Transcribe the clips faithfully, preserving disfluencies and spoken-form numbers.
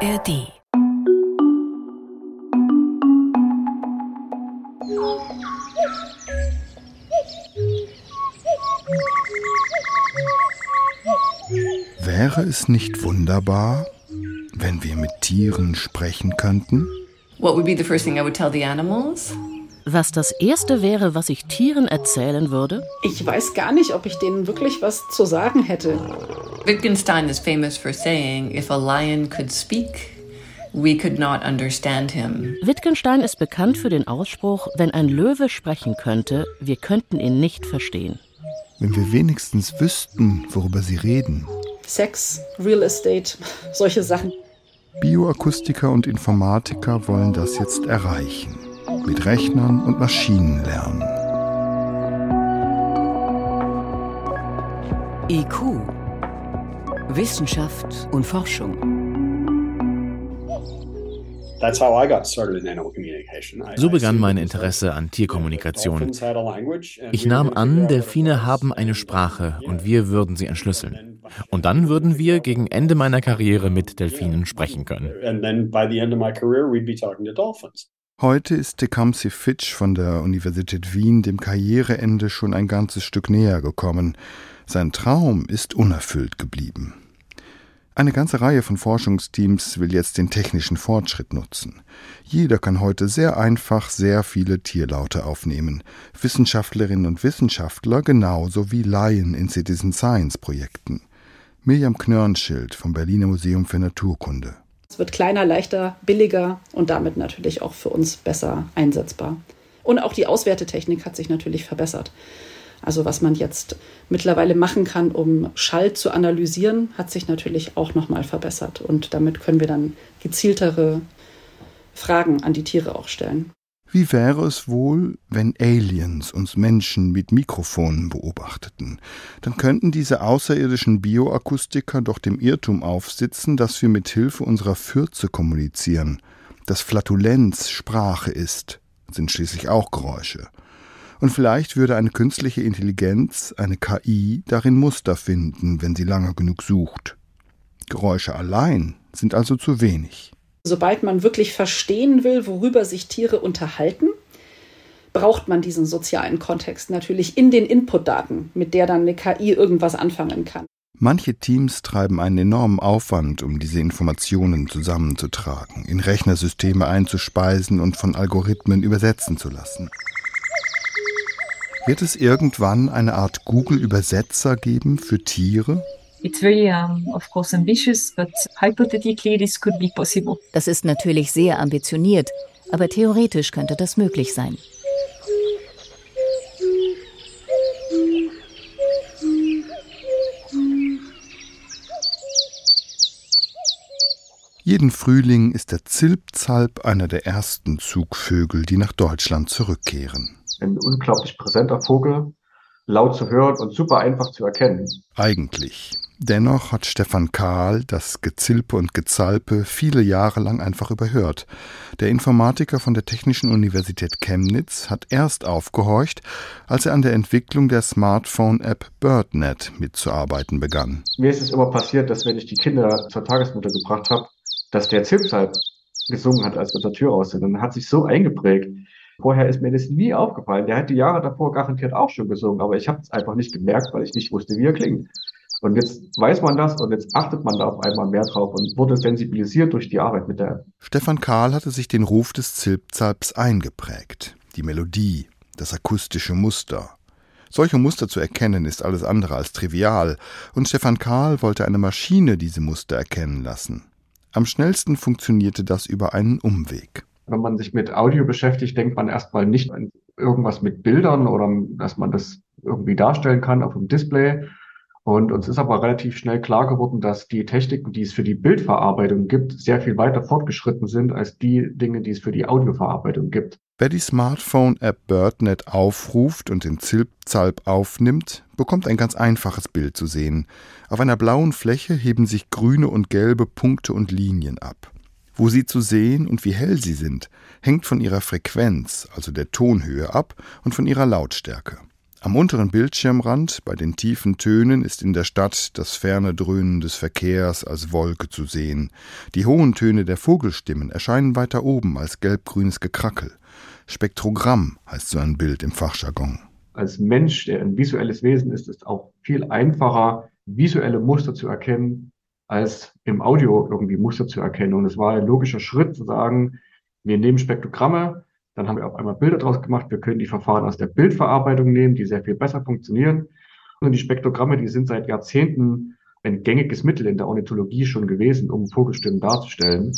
R D. Wäre es nicht wunderbar, wenn wir mit Tieren sprechen könnten? What would be the first thing I would tell the animals? Was das Erste wäre, was ich Tieren erzählen würde? Ich weiß gar nicht, ob ich denen wirklich was zu sagen hätte. Wittgenstein is famous for saying, if a lion could speak, we could not understand him. Wittgenstein ist bekannt für den Ausspruch, wenn ein Löwe sprechen könnte, wir könnten ihn nicht verstehen. Wenn wir wenigstens wüssten, worüber sie reden. Sex, Real Estate, solche Sachen. Bioakustiker und Informatiker wollen das jetzt erreichen. Mit Rechnern und Maschinenlernen. I Q. Wissenschaft und Forschung. So begann mein Interesse an Tierkommunikation. Ich nahm an, Delfine haben eine Sprache und wir würden sie entschlüsseln. Und dann würden wir gegen Ende meiner Karriere mit Delfinen sprechen können. Heute ist Tecumseh Fitch von der Universität Wien dem Karriereende schon ein ganzes Stück näher gekommen. Sein Traum ist unerfüllt geblieben. Eine ganze Reihe von Forschungsteams will jetzt den technischen Fortschritt nutzen. Jeder kann heute sehr einfach sehr viele Tierlaute aufnehmen. Wissenschaftlerinnen und Wissenschaftler genauso wie Laien in Citizen Science Projekten. Mirjam Knörnschild vom Berliner Museum für Naturkunde. Es wird kleiner, leichter, billiger und damit natürlich auch für uns besser einsetzbar. Und auch die Auswertetechnik hat sich natürlich verbessert. Also was man jetzt mittlerweile machen kann, um Schall zu analysieren, hat sich natürlich auch nochmal verbessert. Und damit können wir dann gezieltere Fragen an die Tiere auch stellen. Wie wäre es wohl, wenn Aliens uns Menschen mit Mikrofonen beobachteten? Dann könnten diese außerirdischen Bioakustiker doch dem Irrtum aufsitzen, dass wir mit Hilfe unserer Fürze kommunizieren. Dass Flatulenz Sprache ist, sind schließlich auch Geräusche. Und vielleicht würde eine künstliche Intelligenz, eine K I, darin Muster finden, wenn sie lange genug sucht. Geräusche allein sind also zu wenig. Sobald man wirklich verstehen will, worüber sich Tiere unterhalten, braucht man diesen sozialen Kontext natürlich in den Inputdaten, mit der dann eine K I irgendwas anfangen kann. Manche Teams treiben einen enormen Aufwand, um diese Informationen zusammenzutragen, in Rechnersysteme einzuspeisen und von Algorithmen übersetzen zu lassen. Wird es irgendwann eine Art Google-Übersetzer geben für Tiere? It's very, um, of course, ambitious, but hypothetically this could be possible. Das ist natürlich sehr ambitioniert, aber theoretisch könnte das möglich sein. Jeden Frühling ist der Zilpzalp einer der ersten Zugvögel, die nach Deutschland zurückkehren. Ein unglaublich präsenter Vogel, laut zu hören und super einfach zu erkennen. Eigentlich. Dennoch hat Stefan Kahl das Gezilpe und Gezalpe viele Jahre lang einfach überhört. Der Informatiker von der Technischen Universität Chemnitz hat erst aufgehorcht, als er an der Entwicklung der Smartphone-App BirdNet mitzuarbeiten begann. Mir ist es immer passiert, dass wenn ich die Kinder zur Tagesmutter gebracht habe, dass der Zilpzalp gesungen hat, als wir zur Tür raus sind. Und dann hat sich so eingeprägt. Vorher ist mir das nie aufgefallen. Der hat die Jahre davor garantiert auch schon gesungen, aber ich habe es einfach nicht gemerkt, weil ich nicht wusste, wie er klingt. Und jetzt weiß man das und jetzt achtet man da auf einmal mehr drauf und wurde sensibilisiert durch die Arbeit mit der App. Stefan Kahl hatte sich den Ruf des Zilpzalps eingeprägt. Die Melodie, das akustische Muster. Solche Muster zu erkennen ist alles andere als trivial. Und Stefan Kahl wollte eine Maschine diese Muster erkennen lassen. Am schnellsten funktionierte das über einen Umweg. Wenn man sich mit Audio beschäftigt, denkt man erstmal nicht an irgendwas mit Bildern oder dass man das irgendwie darstellen kann auf dem Display. Und uns ist aber relativ schnell klar geworden, dass die Techniken, die es für die Bildverarbeitung gibt, sehr viel weiter fortgeschritten sind als die Dinge, die es für die Audioverarbeitung gibt. Wer die Smartphone-App BirdNet aufruft und den Zilpzalp aufnimmt, bekommt ein ganz einfaches Bild zu sehen. Auf einer blauen Fläche heben sich grüne und gelbe Punkte und Linien ab. Wo sie zu sehen und wie hell sie sind, hängt von ihrer Frequenz, also der Tonhöhe, ab und von ihrer Lautstärke. Am unteren Bildschirmrand, bei den tiefen Tönen, ist in der Stadt das ferne Dröhnen des Verkehrs als Wolke zu sehen. Die hohen Töne der Vogelstimmen erscheinen weiter oben als gelb-grünes Gekrackel. Spektrogramm heißt so ein Bild im Fachjargon. Als Mensch, der ein visuelles Wesen ist, ist auch viel einfacher, visuelle Muster zu erkennen, als im Audio irgendwie Muster zu erkennen. Und es war ein logischer Schritt zu sagen, wir nehmen Spektrogramme, dann haben wir auf einmal Bilder draus gemacht. Wir können die Verfahren aus der Bildverarbeitung nehmen, die sehr viel besser funktionieren. Und die Spektrogramme, die sind seit Jahrzehnten ein gängiges Mittel in der Ornithologie schon gewesen, um Vogelstimmen darzustellen.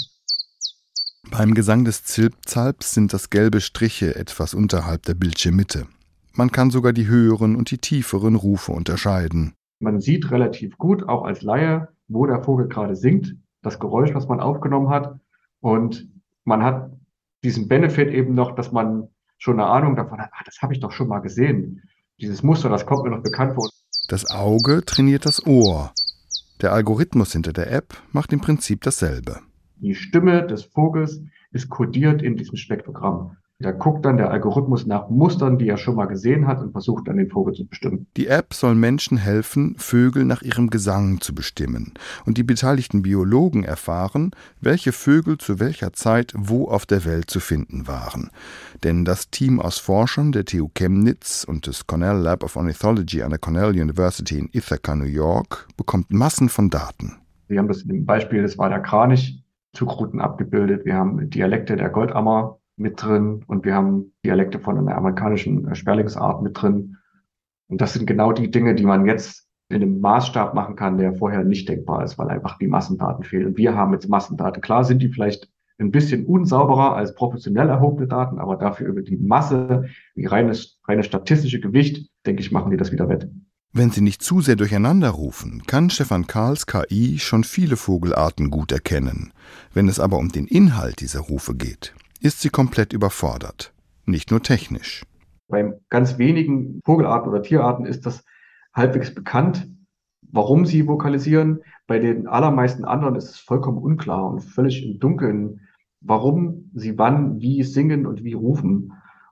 Beim Gesang des Zilpzalps sind das gelbe Striche etwas unterhalb der Bildschirmmitte. Man kann sogar die höheren und die tieferen Rufe unterscheiden. Man sieht relativ gut, auch als Laie, wo der Vogel gerade singt, das Geräusch, was man aufgenommen hat. Und man hat diesen Benefit eben noch, dass man schon eine Ahnung davon hat, ah, das habe ich doch schon mal gesehen. Dieses Muster, das kommt mir noch bekannt vor. Das Auge trainiert das Ohr. Der Algorithmus hinter der App macht im Prinzip dasselbe. Die Stimme des Vogels ist kodiert in diesem Spektrogramm. Da guckt dann der Algorithmus nach Mustern, die er schon mal gesehen hat, und versucht dann den Vogel zu bestimmen. Die App soll Menschen helfen, Vögel nach ihrem Gesang zu bestimmen. Und die beteiligten Biologen erfahren, welche Vögel zu welcher Zeit wo auf der Welt zu finden waren. Denn das Team aus Forschern der T U Chemnitz und des Cornell Lab of Ornithology an der Cornell University in Ithaca, New York, bekommt Massen von Daten. Wir haben das in dem Beispiel, das war der Kranich, Zugrouten abgebildet. Wir haben Dialekte der Goldammer mit drin und wir haben Dialekte von einer amerikanischen Sperlingsart mit drin. Und das sind genau die Dinge, die man jetzt in einem Maßstab machen kann, der vorher nicht denkbar ist, weil einfach die Massendaten fehlen. Und wir haben jetzt Massendaten. Klar sind die vielleicht ein bisschen unsauberer als professionell erhobene Daten, aber dafür über die Masse, die reine, reine statistische Gewicht, denke ich, machen die das wieder wett. Wenn sie nicht zu sehr durcheinander rufen, kann Stefan Karls K I schon viele Vogelarten gut erkennen. Wenn es aber um den Inhalt dieser Rufe geht, ist sie komplett überfordert. Nicht nur technisch. Bei ganz wenigen Vogelarten oder Tierarten ist das halbwegs bekannt, warum sie vokalisieren. Bei den allermeisten anderen ist es vollkommen unklar und völlig im Dunkeln, warum sie wann, wie singen und wie rufen.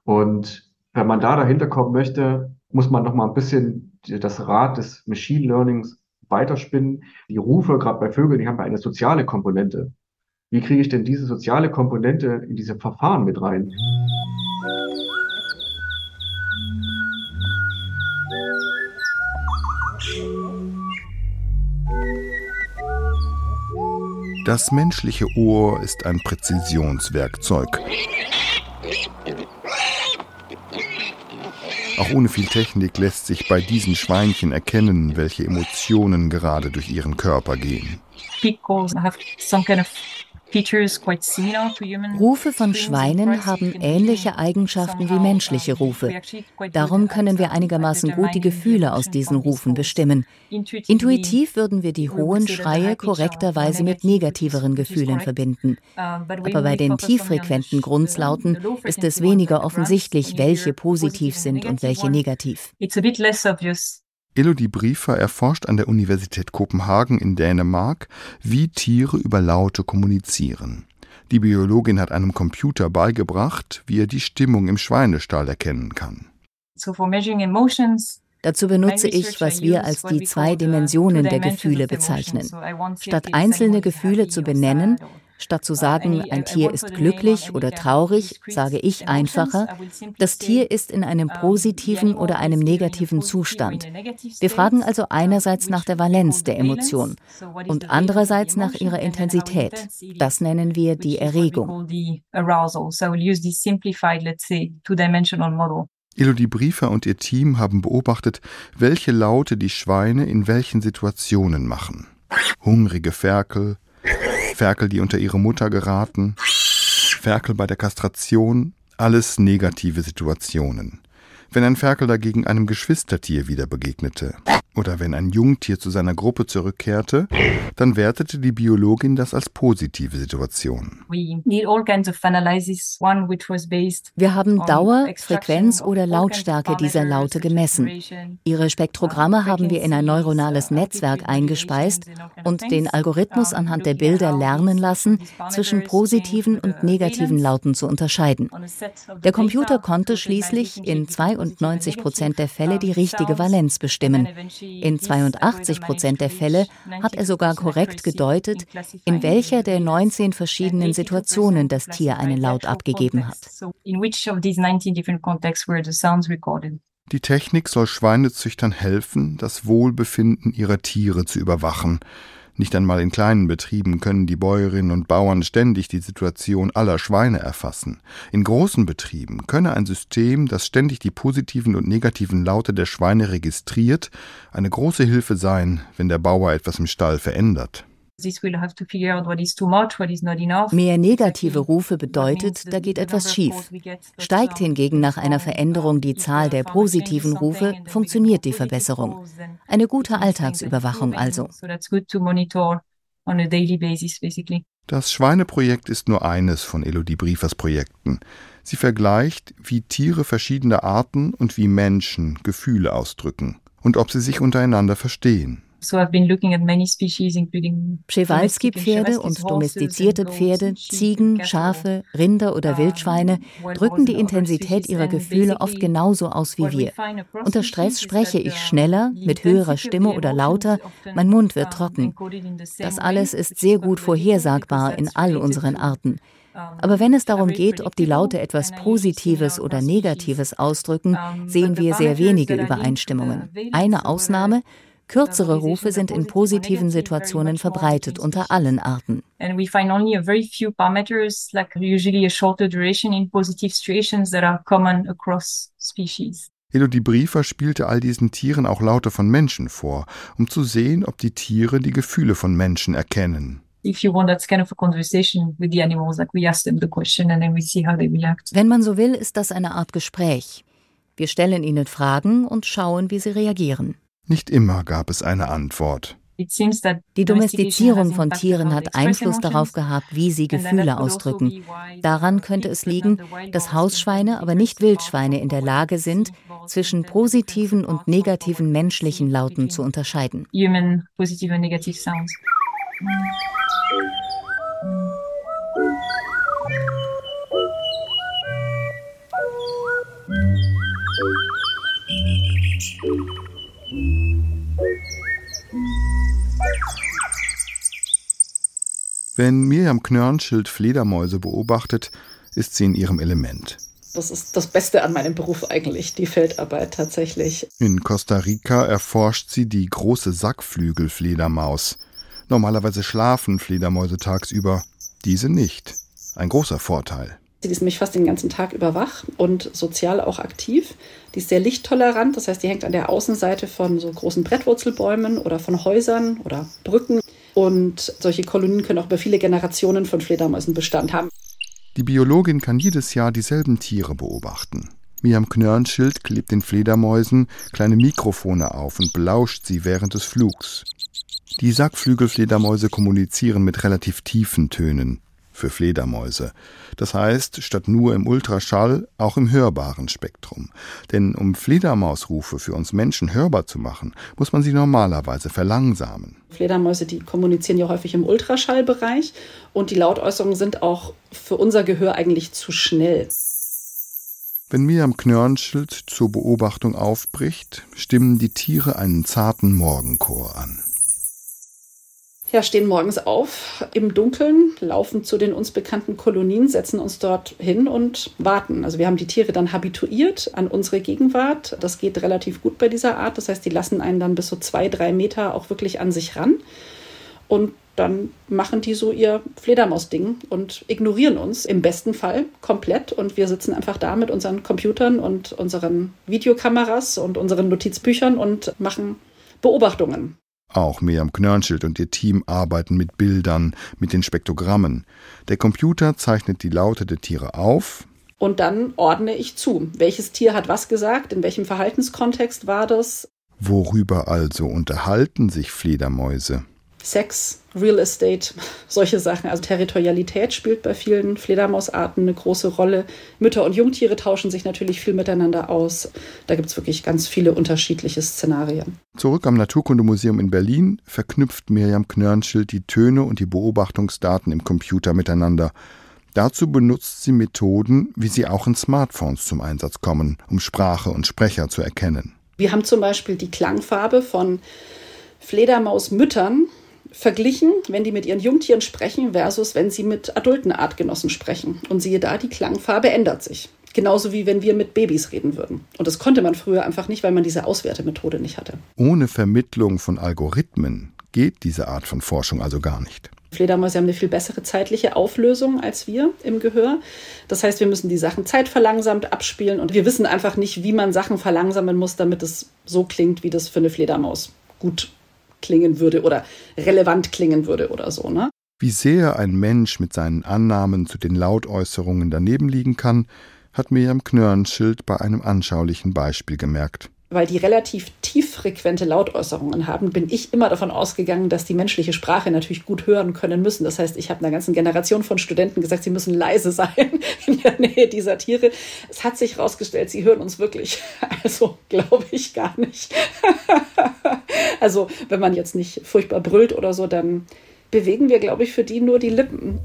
Und wenn man da dahinter kommen möchte, muss man noch mal ein bisschen das Rad des Machine Learnings weiterspinnen. Die Rufe, gerade bei Vögeln, die haben eine soziale Komponente. Wie kriege ich denn diese soziale Komponente in diese Verfahren mit rein? Das menschliche Ohr ist ein Präzisionswerkzeug. Auch ohne viel Technik lässt sich bei diesen Schweinchen erkennen, welche Emotionen gerade durch ihren Körper gehen. Rufe von Schweinen haben ähnliche Eigenschaften wie menschliche Rufe. Darum können wir einigermaßen gut die Gefühle aus diesen Rufen bestimmen. Intuitiv würden wir die hohen Schreie korrekterweise mit negativeren Gefühlen verbinden. Aber bei den tieffrequenten Grunzlauten ist es weniger offensichtlich, welche positiv sind und welche negativ. Elodie Briefer erforscht an der Universität Kopenhagen in Dänemark, wie Tiere über Laute kommunizieren. Die Biologin hat einem Computer beigebracht, wie er die Stimmung im Schweinestall erkennen kann. Dazu benutze ich, was wir als die zwei Dimensionen der Gefühle bezeichnen. Statt einzelne Gefühle zu benennen, statt zu sagen, ein Tier ist glücklich oder traurig, sage ich einfacher, das Tier ist in einem positiven oder einem negativen Zustand. Wir fragen also einerseits nach der Valenz der Emotion und andererseits nach ihrer Intensität. Das nennen wir die Erregung. Elodie Briefer und ihr Team haben beobachtet, welche Laute die Schweine in welchen Situationen machen. Hungrige Ferkel, Ferkel, die unter ihre Mutter geraten, Ferkel bei der Kastration, alles negative Situationen. Wenn ein Ferkel dagegen einem Geschwistertier wieder begegnete oder wenn ein Jungtier zu seiner Gruppe zurückkehrte, dann wertete die Biologin das als positive Situation. Wir haben Dauer, Frequenz oder Lautstärke dieser Laute gemessen. Ihre Spektrogramme haben wir in ein neuronales Netzwerk eingespeist und den Algorithmus anhand der Bilder lernen lassen, zwischen positiven und negativen Lauten zu unterscheiden. Der Computer konnte schließlich in zwei zweiundneunzig Prozent der Fälle die richtige Valenz bestimmen. In zweiundachtzig Prozent der Fälle hat er sogar korrekt gedeutet, in welcher der neunzehn verschiedenen Situationen das Tier einen Laut abgegeben hat. Die Technik soll Schweinezüchtern helfen, das Wohlbefinden ihrer Tiere zu überwachen. Nicht einmal in kleinen Betrieben können die Bäuerinnen und Bauern ständig die Situation aller Schweine erfassen. In großen Betrieben könne ein System, das ständig die positiven und negativen Laute der Schweine registriert, eine große Hilfe sein, wenn der Bauer etwas im Stall verändert. Mehr negative Rufe bedeutet, da geht etwas schief. Steigt hingegen nach einer Veränderung die Zahl der positiven Rufe, funktioniert die Verbesserung. Eine gute Alltagsüberwachung also. Das Schweineprojekt ist nur eines von Elodie Briefers Projekten. Sie vergleicht, wie Tiere verschiedener Arten und wie Menschen Gefühle ausdrücken und ob sie sich untereinander verstehen. Przewalski-Pferde und domestizierte Pferde, Ziegen, Schafe, Rinder oder Wildschweine drücken die Intensität ihrer Gefühle oft genauso aus wie wir. Unter Stress spreche ich schneller, mit höherer Stimme oder lauter, mein Mund wird trocken. Das alles ist sehr gut vorhersagbar in all unseren Arten. Aber wenn es darum geht, ob die Laute etwas Positives oder Negatives ausdrücken, sehen wir sehr wenige Übereinstimmungen. Eine Ausnahme: kürzere Rufe sind in positiven Situationen verbreitet unter allen Arten. Elodie Briefer spielte all diesen Tieren auch Laute von Menschen vor, um zu sehen, ob die Tiere die Gefühle von Menschen erkennen. Wenn man so will, ist das eine Art Gespräch. Wir stellen ihnen Fragen und schauen, wie sie reagieren. Nicht immer gab es eine Antwort. Die Domestizierung von Tieren hat Einfluss darauf gehabt, wie sie Gefühle ausdrücken. Daran könnte es liegen, dass Hausschweine, aber nicht Wildschweine in der Lage sind, zwischen positiven und negativen menschlichen Lauten zu unterscheiden. Wenn Mirjam Knörnschild Fledermäuse beobachtet, ist sie in ihrem Element. Das ist das Beste an meinem Beruf eigentlich, die Feldarbeit tatsächlich. In Costa Rica erforscht sie die große Sackflügelfledermaus. Normalerweise schlafen Fledermäuse tagsüber, diese nicht. Ein großer Vorteil. Die ist nämlich fast den ganzen Tag über wach und sozial auch aktiv. Die ist sehr lichttolerant, das heißt, die hängt an der Außenseite von so großen Brettwurzelbäumen oder von Häusern oder Brücken. Und solche Kolonien können auch über viele Generationen von Fledermäusen Bestand haben. Die Biologin kann jedes Jahr dieselben Tiere beobachten. Mirjam Knörnschild klebt den Fledermäusen kleine Mikrofone auf und belauscht sie während des Flugs. Die Sackflügelfledermäuse kommunizieren mit relativ tiefen Tönen für Fledermäuse. Das heißt, statt nur im Ultraschall, auch im hörbaren Spektrum. Denn um Fledermausrufe für uns Menschen hörbar zu machen, muss man sie normalerweise verlangsamen. Fledermäuse, die kommunizieren ja häufig im Ultraschallbereich und die Lautäußerungen sind auch für unser Gehör eigentlich zu schnell. Wenn Mirjam Knörnschild zur Beobachtung aufbricht, stimmen die Tiere einen zarten Morgenchor an. Ja, stehen morgens auf im Dunkeln, laufen zu den uns bekannten Kolonien, setzen uns dort hin und warten. Also wir haben die Tiere dann habituiert an unsere Gegenwart. Das geht relativ gut bei dieser Art. Das heißt, die lassen einen dann bis so zwei, drei Meter auch wirklich an sich ran. Und dann machen die so ihr Fledermaus-Ding und ignorieren uns im besten Fall komplett. Und wir sitzen einfach da mit unseren Computern und unseren Videokameras und unseren Notizbüchern und machen Beobachtungen. Auch Mirjam Knörnschild und ihr Team arbeiten mit Bildern, mit den Spektrogrammen. Der Computer zeichnet die Laute der Tiere auf. Und dann ordne ich zu. Welches Tier hat was gesagt? In welchem Verhaltenskontext war das? Worüber also unterhalten sich Fledermäuse? Sex, Real Estate, solche Sachen. Also Territorialität spielt bei vielen Fledermausarten eine große Rolle. Mütter- und Jungtiere tauschen sich natürlich viel miteinander aus. Da gibt es wirklich ganz viele unterschiedliche Szenarien. Zurück am Naturkundemuseum in Berlin verknüpft Mirjam Knörnschild die Töne und die Beobachtungsdaten im Computer miteinander. Dazu benutzt sie Methoden, wie sie auch in Smartphones zum Einsatz kommen, um Sprache und Sprecher zu erkennen. Wir haben zum Beispiel die Klangfarbe von Fledermausmüttern verglichen, wenn die mit ihren Jungtieren sprechen, versus wenn sie mit adulten Artgenossen sprechen. Und siehe da, die Klangfarbe ändert sich. Genauso wie wenn wir mit Babys reden würden. Und das konnte man früher einfach nicht, weil man diese Auswertemethode nicht hatte. Ohne Vermittlung von Algorithmen geht diese Art von Forschung also gar nicht. Fledermäuse haben eine viel bessere zeitliche Auflösung als wir im Gehör. Das heißt, wir müssen die Sachen zeitverlangsamt abspielen und wir wissen einfach nicht, wie man Sachen verlangsamen muss, damit es so klingt, wie das für eine Fledermaus gut klingen würde oder relevant klingen würde oder so, ne? Wie sehr ein Mensch mit seinen Annahmen zu den Lautäußerungen daneben liegen kann, hat Mirjam Knörnschild bei einem anschaulichen Beispiel gemerkt. Weil die relativ tieffrequente Lautäußerungen haben, bin ich immer davon ausgegangen, dass die menschliche Sprache natürlich gut hören können müssen. Das heißt, ich habe einer ganzen Generation von Studenten gesagt, sie müssen leise sein in der Nähe dieser Tiere. Es hat sich herausgestellt, sie hören uns wirklich. Also glaube ich gar nicht. Also wenn man jetzt nicht furchtbar brüllt oder so, dann bewegen wir, glaube ich, für die nur die Lippen.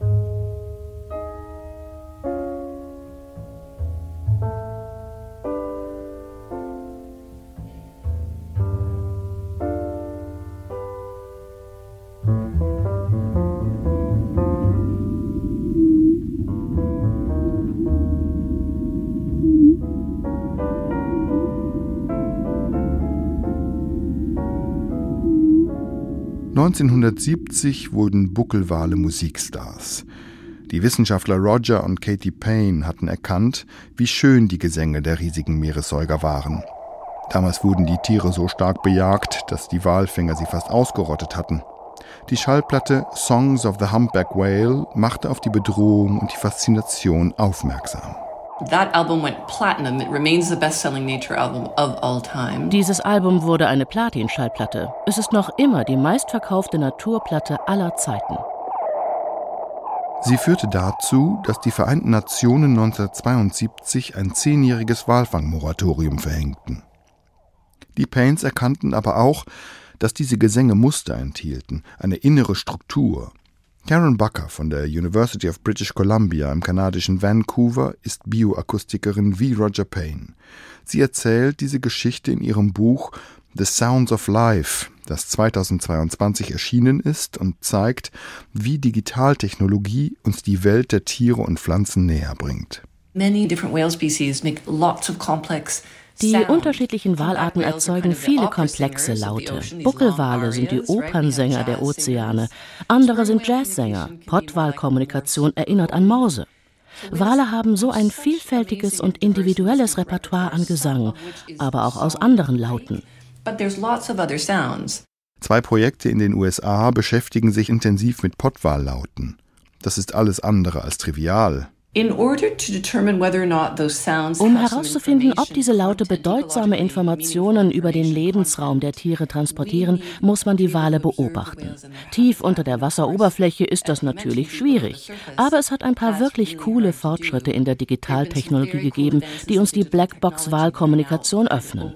neunzehnhundertsiebzig wurden Buckelwale Musikstars. Die Wissenschaftler Roger und Katie Payne hatten erkannt, wie schön die Gesänge der riesigen Meeressäuger waren. Damals wurden die Tiere so stark bejagt, dass die Walfänger sie fast ausgerottet hatten. Die Schallplatte Songs of the Humpback Whale machte auf die Bedrohung und die Faszination aufmerksam. That album went platinum. It remains the best-selling nature album of all time. Dieses Album wurde eine Platin-Schallplatte. Es ist noch immer die meistverkaufte Naturplatte aller Zeiten. Sie führte dazu, dass die Vereinten Nationen neunzehnhundertzweiundsiebzig ein zehnjähriges Walfangmoratorium verhängten. Die Paynes erkannten aber auch, dass diese Gesänge Muster enthielten, eine innere Struktur. Karen Bucker von der University of British Columbia im kanadischen Vancouver ist Bioakustikerin wie Roger Payne. Sie erzählt diese Geschichte in ihrem Buch The Sounds of Life, das zweitausendzweiundzwanzig erschienen ist und zeigt, wie Digitaltechnologie uns die Welt der Tiere und Pflanzen näher bringt. Many different whale species make lots of complex Die unterschiedlichen Walarten erzeugen viele komplexe Laute. Buckelwale sind die Opernsänger der Ozeane, andere sind Jazzsänger. Pottwalkommunikation erinnert an Morse. Wale haben so ein vielfältiges und individuelles Repertoire an Gesang, aber auch aus anderen Lauten. Zwei Projekte in den U S A beschäftigen sich intensiv mit Pottwallauten. Das ist alles andere als trivial. Um herauszufinden, ob diese Laute bedeutsame Informationen über den Lebensraum der Tiere transportieren, muss man die Wale beobachten. Tief unter der Wasseroberfläche ist das natürlich schwierig, aber es hat ein paar wirklich coole Fortschritte in der Digitaltechnologie gegeben, die uns die Blackbox-Wahlkommunikation öffnen.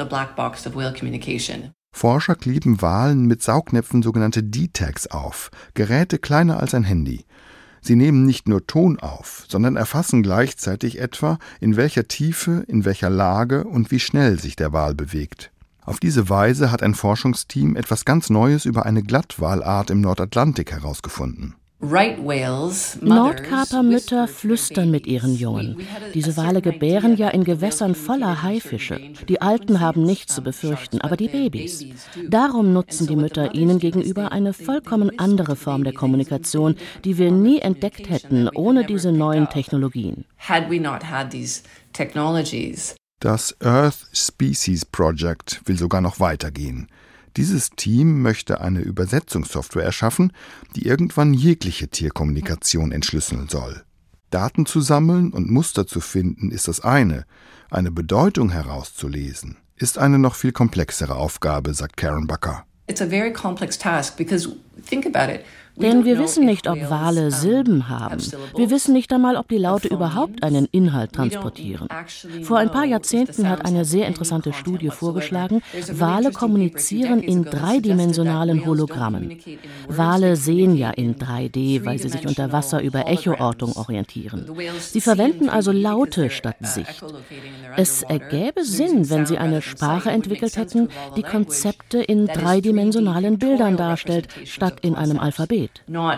Forscher kleben Walen mit Saugnäpfen sogenannte D-Tags auf, Geräte kleiner als ein Handy. Sie nehmen nicht nur Ton auf, sondern erfassen gleichzeitig etwa, in welcher Tiefe, in welcher Lage und wie schnell sich der Wal bewegt. Auf diese Weise hat ein Forschungsteam etwas ganz Neues über eine Glattwalart im Nordatlantik herausgefunden. Nordkapermütter flüstern mit ihren Jungen. Diese Wale gebären ja in Gewässern voller Haifische. Die Alten haben nichts zu befürchten, aber die Babys. Darum nutzen die Mütter ihnen gegenüber eine vollkommen andere Form der Kommunikation, die wir nie entdeckt hätten ohne diese neuen Technologien. Das Earth Species Project will sogar noch weitergehen. Dieses Team möchte eine Übersetzungssoftware erschaffen, die irgendwann jegliche Tierkommunikation entschlüsseln soll. Daten zu sammeln und Muster zu finden ist das eine, eine Bedeutung herauszulesen ist eine noch viel komplexere Aufgabe, sagt Karen Bucker. It's a very complex task because think about it. Denn wir wissen nicht, ob Wale Silben haben. Wir wissen nicht einmal, ob die Laute überhaupt einen Inhalt transportieren. Vor ein paar Jahrzehnten hat eine sehr interessante Studie vorgeschlagen, Wale kommunizieren in dreidimensionalen Hologrammen. Wale sehen ja in drei D, weil sie sich unter Wasser über Echoortung orientieren. Sie verwenden also Laute statt Sicht. Es ergäbe Sinn, wenn sie eine Sprache entwickelt hätten, die Konzepte in dreidimensionalen Bildern darstellt, statt in einem Alphabet.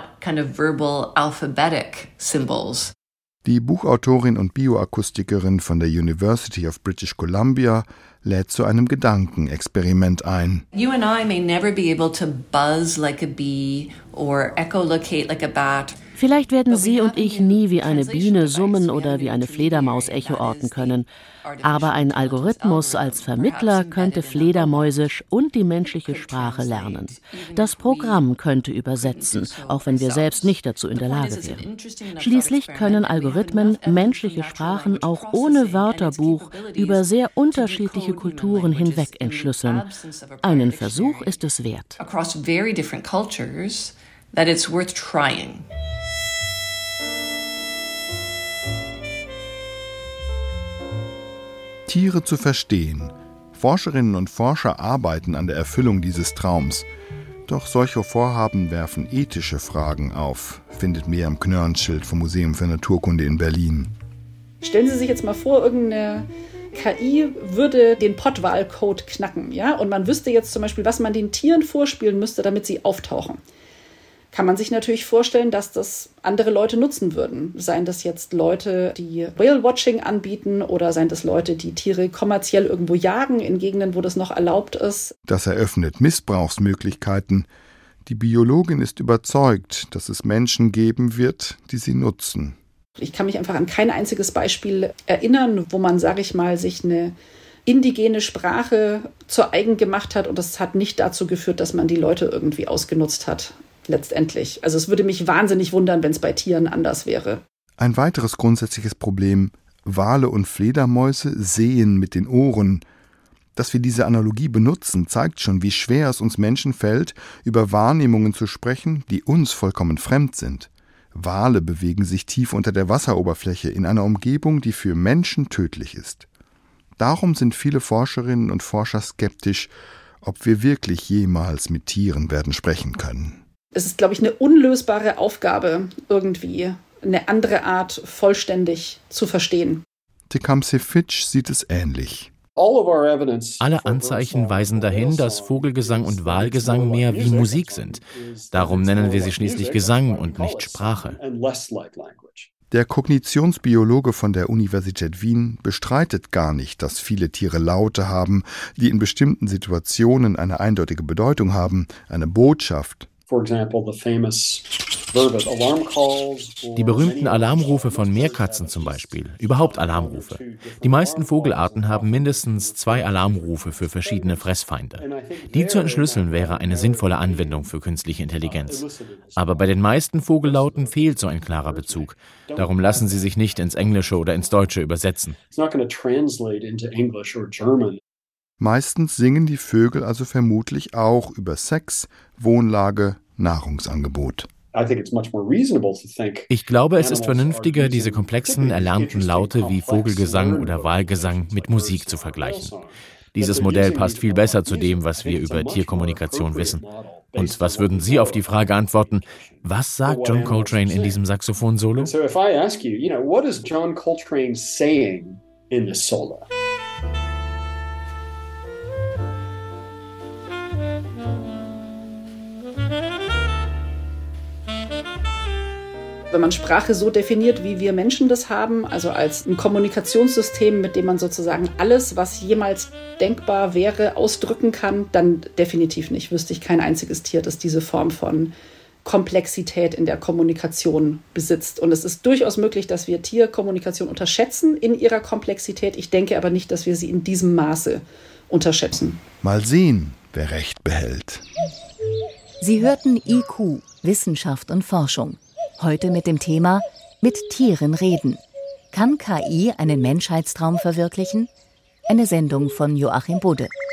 Die Buchautorin und Bioakustikerin von der University of British Columbia lädt zu einem Gedankenexperiment ein. You and I may never be able to buzz like a bee or echolocate like a bat. Vielleicht werden Sie und ich nie wie eine Biene summen oder wie eine Fledermaus echoorten können. Aber ein Algorithmus als Vermittler könnte Fledermäuse und die menschliche Sprache lernen. Das Programm könnte übersetzen, auch wenn wir selbst nicht dazu in der Lage wären. Schließlich können Algorithmen menschliche Sprachen auch ohne Wörterbuch über sehr unterschiedliche Kulturen hinweg entschlüsseln. Einen Versuch ist es wert. Across very different cultures, that it's worth trying. Tiere zu verstehen. Forscherinnen und Forscher arbeiten an der Erfüllung dieses Traums. Doch solche Vorhaben werfen ethische Fragen auf, findet Miriam Knörnschild vom Museum für Naturkunde in Berlin. Stellen Sie sich jetzt mal vor, irgendeine K I würde den Pottwal-Code knacken, ja? Und man wüsste jetzt zum Beispiel, was man den Tieren vorspielen müsste, damit sie auftauchen. Kann man sich natürlich vorstellen, dass das andere Leute nutzen würden. Seien das jetzt Leute, die Whale-Watching anbieten oder seien das Leute, die Tiere kommerziell irgendwo jagen in Gegenden, wo das noch erlaubt ist. Das eröffnet Missbrauchsmöglichkeiten. Die Biologin ist überzeugt, dass es Menschen geben wird, die sie nutzen. Ich kann mich einfach an kein einziges Beispiel erinnern, wo man, sage ich mal, sich eine indigene Sprache zur eigen gemacht hat und das hat nicht dazu geführt, dass man die Leute irgendwie ausgenutzt hat. Letztendlich. Also es würde mich wahnsinnig wundern, wenn es bei Tieren anders wäre. Ein weiteres grundsätzliches Problem: Wale und Fledermäuse sehen mit den Ohren. Dass wir diese Analogie benutzen, zeigt schon, wie schwer es uns Menschen fällt, über Wahrnehmungen zu sprechen, die uns vollkommen fremd sind. Wale bewegen sich tief unter der Wasseroberfläche in einer Umgebung, die für Menschen tödlich ist. Darum sind viele Forscherinnen und Forscher skeptisch, ob wir wirklich jemals mit Tieren werden sprechen können. Es ist, glaube ich, eine unlösbare Aufgabe, irgendwie eine andere Art vollständig zu verstehen. Tecumseh Fitch sieht es ähnlich. Alle Anzeichen weisen dahin, dass Vogelgesang und Walgesang mehr wie Musik sind. Darum nennen wir sie schließlich Gesang und nicht Sprache. Der Kognitionsbiologe von der Universität Wien bestreitet gar nicht, dass viele Tiere Laute haben, die in bestimmten Situationen eine eindeutige Bedeutung haben, eine Botschaft. Die berühmten Alarmrufe von Meerkatzen zum Beispiel, überhaupt Alarmrufe. Die meisten Vogelarten haben mindestens zwei Alarmrufe für verschiedene Fressfeinde. Die zu entschlüsseln wäre eine sinnvolle Anwendung für künstliche Intelligenz. Aber bei den meisten Vogellauten fehlt so ein klarer Bezug. Darum lassen sie sich nicht ins Englische oder ins Deutsche übersetzen. Meistens singen die Vögel also vermutlich auch über Sex, Wohnlage, Nahrungsangebot. Ich glaube, es ist vernünftiger, diese komplexen, erlernten Laute wie Vogelgesang oder Walgesang mit Musik zu vergleichen. Dieses Modell passt viel besser zu dem, was wir über Tierkommunikation wissen. Und was würden Sie auf die Frage antworten, was sagt John Coltrane in diesem Saxophon-Solo? Wenn man Sprache so definiert, wie wir Menschen das haben, also als ein Kommunikationssystem, mit dem man sozusagen alles, was jemals denkbar wäre, ausdrücken kann, dann definitiv nicht. Wüsste ich kein einziges Tier, das diese Form von Komplexität in der Kommunikation besitzt. Und es ist durchaus möglich, dass wir Tierkommunikation unterschätzen in ihrer Komplexität. Ich denke aber nicht, dass wir sie in diesem Maße unterschätzen. Mal sehen, wer Recht behält. Sie hörten I Q, Wissenschaft und Forschung. Heute mit dem Thema Mit Tieren reden. Kann K I einen Menschheitstraum verwirklichen? Eine Sendung von Joachim Budde.